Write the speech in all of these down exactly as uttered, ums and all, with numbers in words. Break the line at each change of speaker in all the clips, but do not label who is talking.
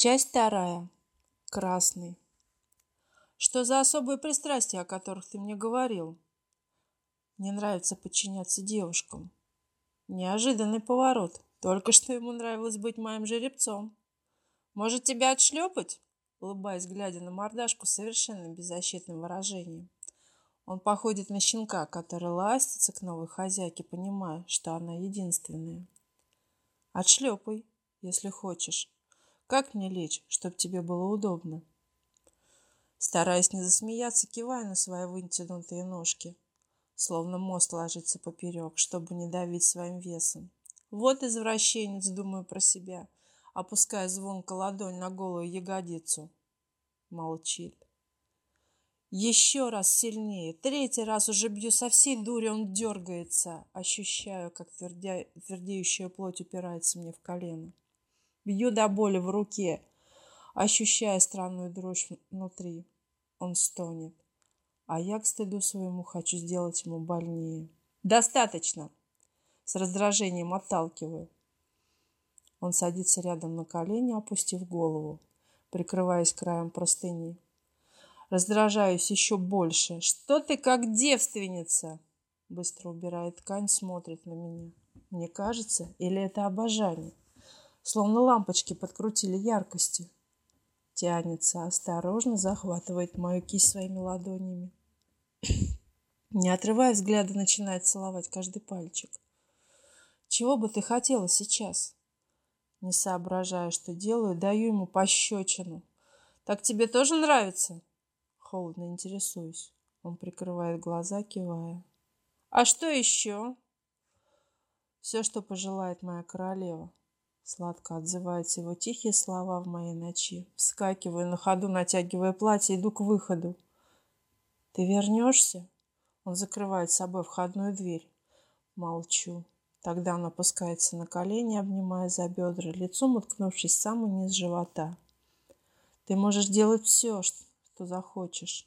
Часть вторая. Красный. Что за особые пристрастия, о которых ты мне говорил? Мне нравится подчиняться девушкам. Неожиданный поворот. Только что ему нравилось быть моим жеребцом. Может, тебя отшлепать? Улыбаясь, глядя на мордашку с совершенно беззащитным выражением. Он походит на щенка, который ластится к новой хозяйке, понимая, что она единственная. Отшлепай, если хочешь. Как мне лечь, чтобы тебе было удобно? Стараясь не засмеяться, кивая на свои вытянутые ножки, словно мост ложится поперек, чтобы не давить своим весом. Вот извращенец, думаю про себя, опуская звонко ладонь на голую ягодицу. Молчит. Еще раз сильнее. Третий раз уже бью со всей дури, он дергается. Ощущаю, как твердя... твердеющая плоть упирается мне в колено. Бью до боли в руке, ощущая странную дрожь внутри. Он стонет, а я к стыду своему хочу сделать ему больнее. Достаточно. С раздражением отталкиваю. Он садится рядом на колени, опустив голову, прикрываясь краем простыни. Раздражаюсь еще больше. Что ты как девственница? Быстро убирает ткань, смотрит на меня. Мне кажется, или это обожание? Словно лампочки подкрутили яркости. Тянется, осторожно захватывает мою кисть своими ладонями. Не отрывая взгляда, начинает целовать каждый пальчик. Чего бы ты хотела сейчас? Не соображая, что делаю, даю ему пощечину. Так тебе тоже нравится? Холодно интересуюсь. Он прикрывает глаза, кивая. А что еще? Все, что пожелает моя королева. Сладко отзываются его тихие слова в моей ночи. Вскакиваю на ходу, натягивая платье, иду к выходу. Ты вернешься? Он закрывает с собой входную дверь. Молчу. Тогда он опускается на колени, обнимая за бедра, лицом уткнувшись в самый низ живота. Ты можешь делать все, что захочешь.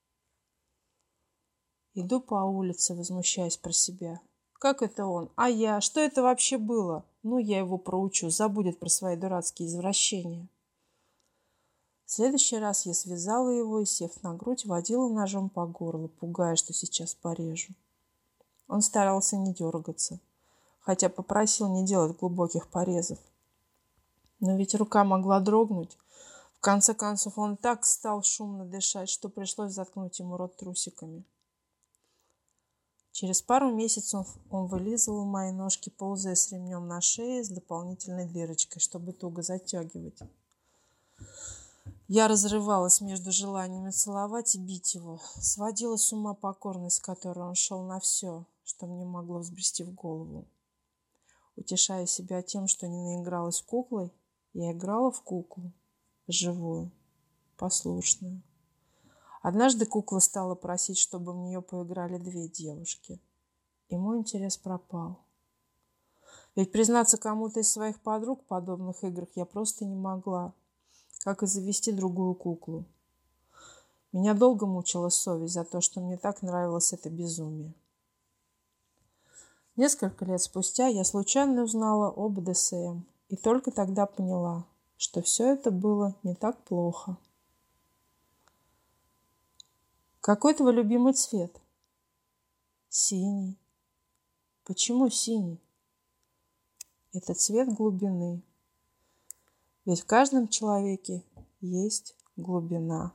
Иду по улице, возмущаясь про себя. Как это он? А я? Что это вообще было? Ну, я его проучу, забудет про свои дурацкие извращения. В следующий раз я связала его и, сев на грудь, водила ножом по горлу, пугая, что сейчас порежу. Он старался не дергаться, хотя попросил не делать глубоких порезов. Но ведь рука могла дрогнуть. В конце концов, он так стал шумно дышать, что пришлось заткнуть ему рот трусиками. Через пару месяцев он вылизывал мои ножки, ползая с ремнем на шее с дополнительной дырочкой, чтобы туго затягивать. Я разрывалась между желаниями целовать и бить его. Сводила с ума покорность, с которой он шел на все, что мне могло взбрести в голову. Утешая себя тем, что не наигралась куклой, я играла в куклу, живую, послушную. Однажды кукла стала просить, чтобы в нее поиграли две девушки. И мой интерес пропал. Ведь признаться кому-то из своих подруг в подобных играх я просто не могла, как и завести другую куклу. Меня долго мучила совесть за то, что мне так нравилось это безумие. Несколько лет спустя я случайно узнала об бэ дэ эс эм и только тогда поняла, что все это было не так плохо. Какой твой любимый цвет? Синий. Почему синий? Это цвет глубины. Ведь в каждом человеке есть глубина.